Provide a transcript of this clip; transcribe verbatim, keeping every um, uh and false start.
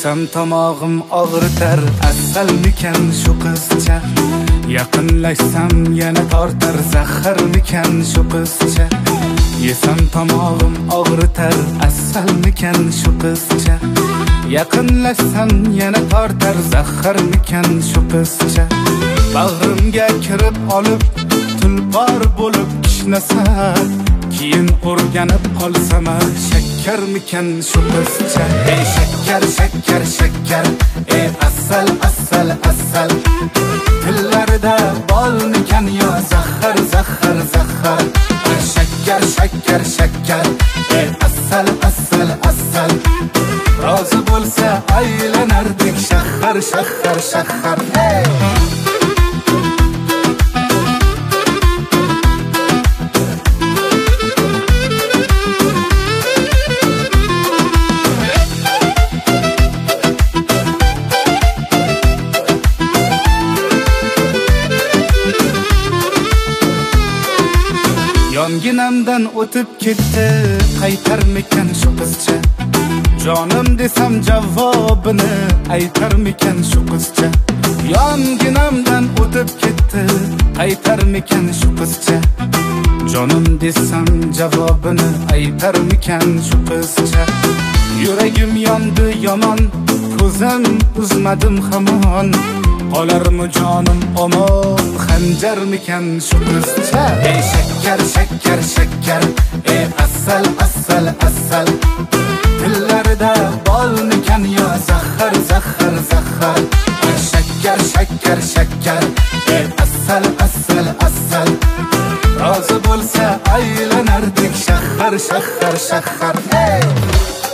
Yesam tomog'im og'ritar, asalmikan shu qizcha. Yaqinlashsam yana tortar, zaharmikan shu qizcha. Yesam tomog'im og'ritar, asalmikan shu qizcha. Yaqinlashsam yana tortar, zaharmikan shu qizcha. Bag'rimga kirib olib, tulpor bo'lib kishnasa, keyin o'rganib qolsam, shakkarmikan shu qizcha. Ey shakkar, shakkar, shakkar, ey asal, asal, asal. Tillarida bolmikan yo zahar, zahar, zahar. Shakkar, shakkar, shakkar, ey asal, asal, asal. Rozi bo'lsa aylanardik shahar, shahar, shahar. Hey! Yonginamdan o'tib ketdi, qaytarmikan shu qizcha. Jonim desam javobini aytarmikan shu qizcha. Yonginamdan o'tib ketdi, qaytarmikan shu qizcha. Jonim desam javobini aytarmikan shu qizcha. Yuragim yondi yomon, ko'zim uzmadim hamon. Qolarmi jonim omon, xanjarmikan shu qizcha. Ey shakkar, shakkar, shakkar, ey asal, asal, asal. Tillarida bolmikan yo zahar, zahar, zahar. Shakkar, shakkar, shakkar, ey asal, asal, asal. Rozi bo'lsa aylanardik shahar, shahar, shahar. Hey!